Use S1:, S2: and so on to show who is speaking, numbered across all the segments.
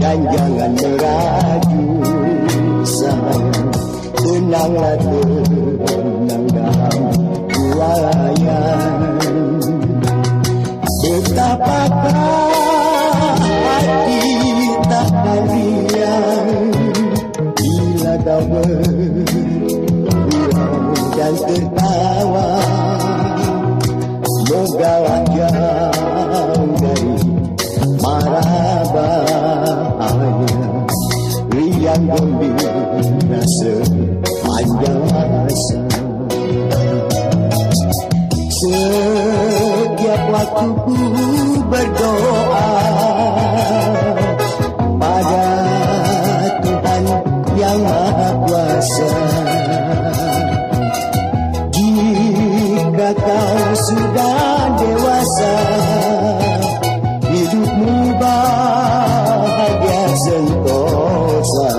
S1: dan jangan merajuk sayang. Tenanglah tenang dalam buayan. Betapakah hati takkan riang bila kau bergurau dan tertawa. Moga jauh dari mara bahaya, riang gembira sepanjang masa. Setiap waktu ku berdoa pada Tuhan yang Maha Kuasa. Jika kau sudah dewasa, hidupmu bahagia sentosa.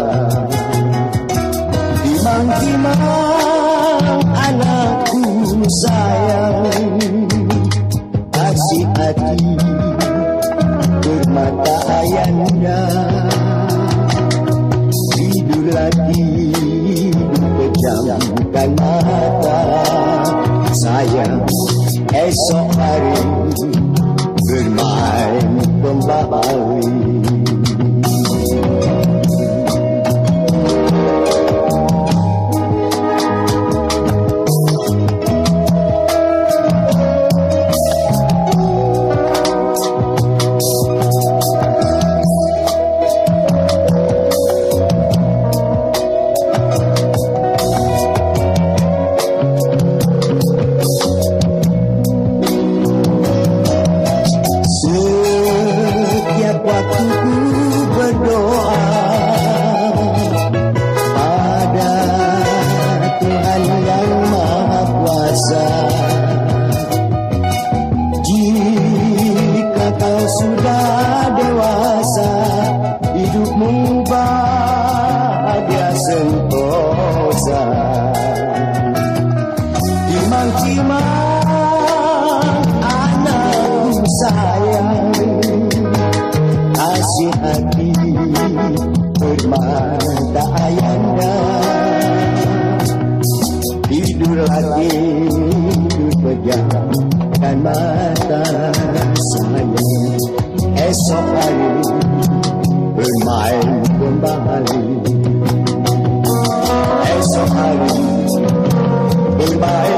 S1: Timang-timang anakku sayang, kasih hati bermata ayanda. Tidur lagi pejamkan mata sayang, esok hari bermain kembali. Jika kau sudah dewasa, hidupmu bahagia sentosa. Timang-timang anakku sayang, kasih hati bermata ayanda. Tidur lagi pejamkan mata sayang, esok hari bermain kembali. Esok hari bermain